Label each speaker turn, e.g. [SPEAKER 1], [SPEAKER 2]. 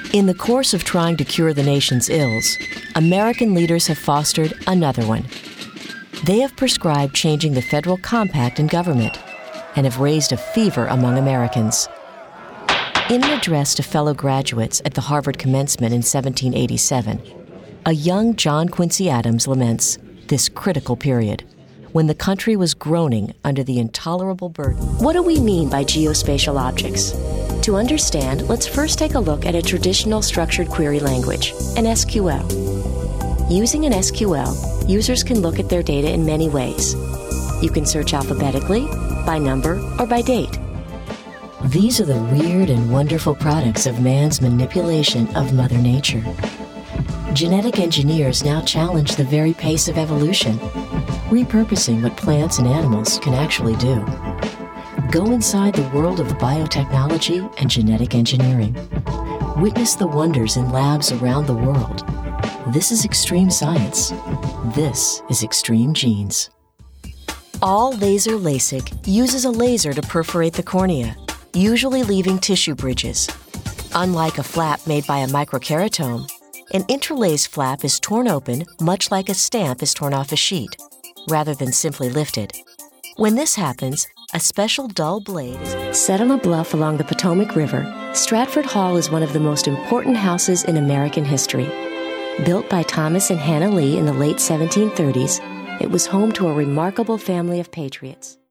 [SPEAKER 1] In the course of trying to cure the nation's ills, American leaders have fostered another one. They have prescribed changing the federal compact in government and have raised a fever among Americans. In an address to fellow graduates at the Harvard commencement in 1787, a young John Quincy Adams laments this critical period when the country was groaning under the intolerable burden. What do we mean by geospatial objects? To understand, let's first take a look at a traditional structured query language, an SQL. Using an SQL, users can look at their data in many ways. You can search alphabetically, by number, or by date. These are the weird and wonderful products of man's manipulation of Mother Nature. Genetic engineers now challenge the very pace of evolution, repurposing what plants and animals can actually do. Go inside the world of biotechnology and genetic engineering. Witness the wonders in labs around the world. This is extreme science. This is Extreme Genes. All laser LASIK uses a laser to perforate the cornea, usually leaving tissue bridges. Unlike a flap made by a microkeratome, an interlaced flap is torn open much like a stamp is torn off a sheet, rather than simply lifted. When this happens, a special dull blade is set on a bluff along the Potomac River. Stratford Hall is one of the most important houses in American history. Built by Thomas and Hannah Lee in the late 1730s, it was home to a remarkable family of patriots.